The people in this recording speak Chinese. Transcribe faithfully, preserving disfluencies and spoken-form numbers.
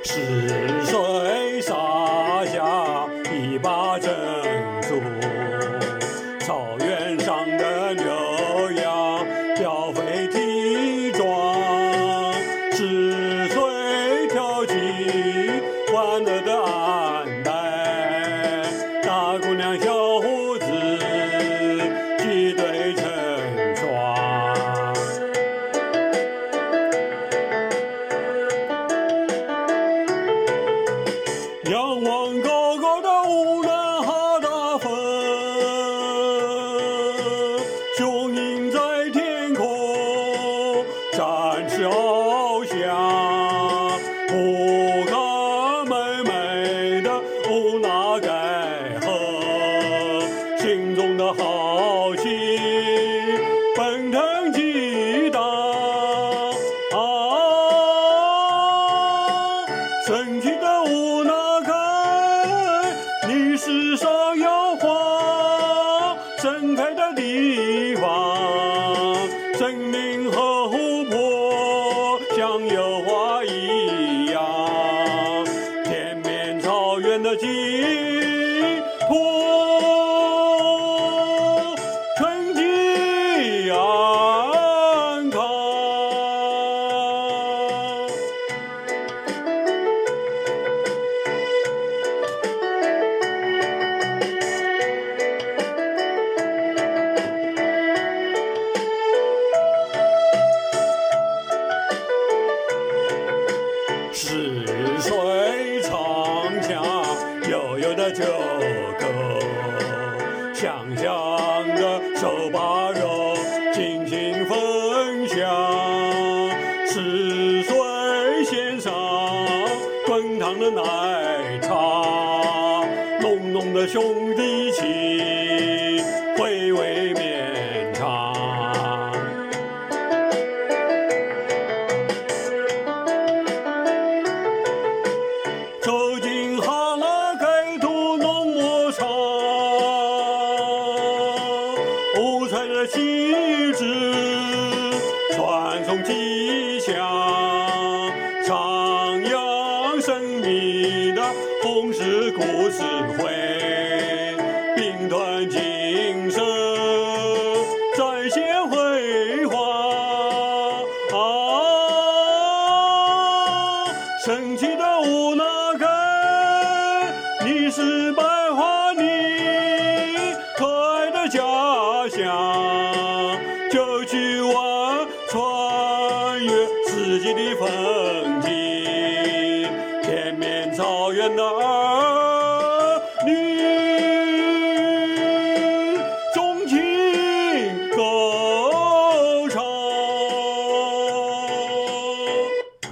是谁撒下一把珍珠？草原上的牛羊膘肥体壮，是谁挑起欢乐的安排？大姑娘小伙子几对成双。仰望高高的乌兰哈达峰，雄鹰在天空展翅翱翔，不敢美美的乌纳盖河，心中的豪情奔腾激荡啊，神奇的乌纳你是上有花盛开的地方，生命和湖泊像油画一样，天边草原的尽头，春季安康。是谁唱下悠悠的旧歌，香香的手把肉尽情分享？是谁献上滚烫的奶茶，浓浓的兄弟情回味绵长？走进哈拉开土农牧场，五彩的旗帜传颂吉祥，徜徉神秘的红石故事会，兵团精神展现辉煌啊，神奇的乌纳你是百花里可爱的家乡，九曲湾穿越四季的风景，天边草原的儿